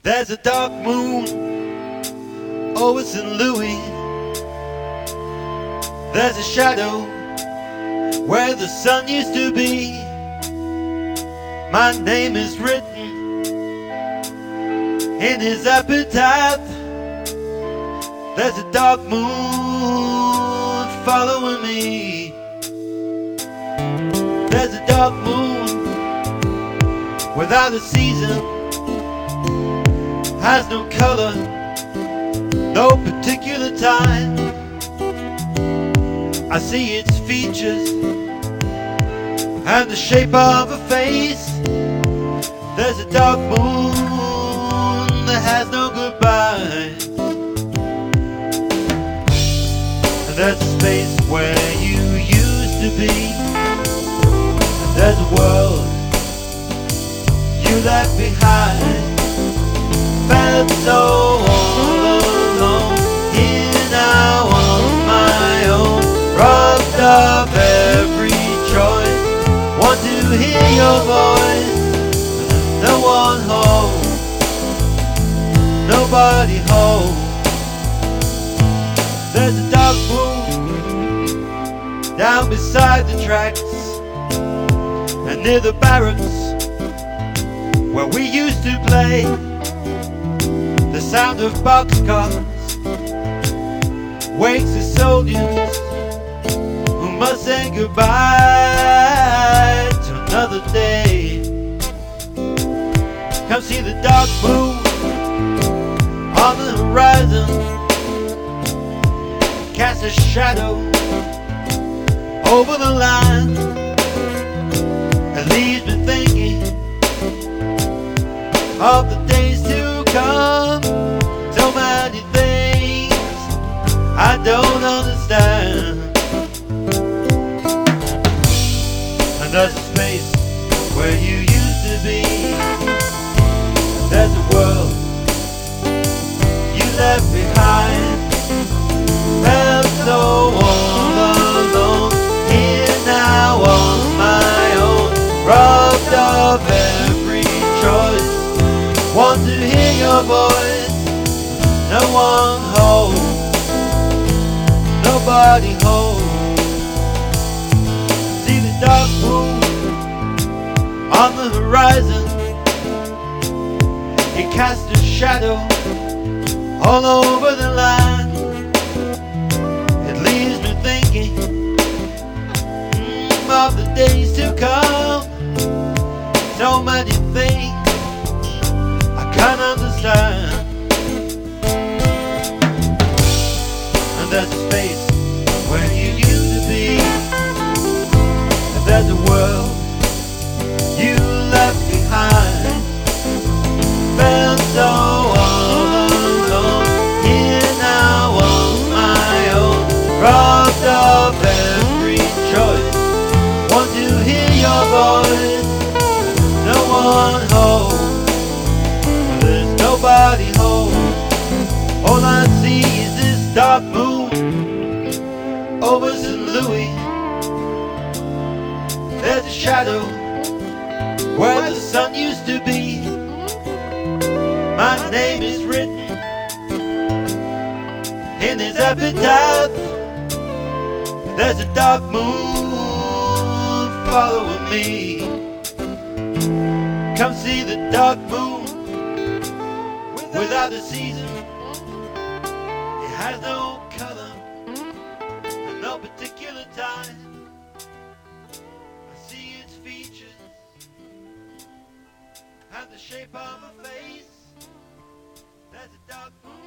There's a dark moon over St. Louis. There's a shadow where the sun used to be. My name is written in his epitaph. There's a dark moon following me. There's a dark moon without a season, has no color, no particular time. I see its features and the shape of a face. There's a dark moon that has no goodbye. And there's a space where you used to be. And there's a world you left behind. Felt so all alone, here now on my own, robbed of every choice. Want to hear your voice, but there's no one home, nobody home. There's a dark moon down beside the tracks and near the barracks where we used to play. The sound of boxcars wakes the soldiers who must say goodbye to another day. Come see the dark moon on the horizon, cast a shadow over the line. It leaves me thinking of the days to come. So many things I don't understand. And there's a space where you used to be. There's a world you left behind. Felt so all alone, here now on my own, robbed of every choice. Want to hear your voice, no one home, nobody home. See the dark moon on the horizon, it casts a shadow all over the line. It leaves me thinking of the days to come. So many things I can't understand. And there's a space where you used to be. And there's a world you left behind. Felt so all alone, here now on my own, robbed of every choice. Want to hear your voice, no one home, there's nobody home. All I see is this dark moon over St. Louis. There's a shadow where the sun used to be. My name is written in his epitaph. There's a dark moon following me. Come see the dark moon without a season. It has no color and no particular time. I see its features and the shape of a face. There's a dark moon.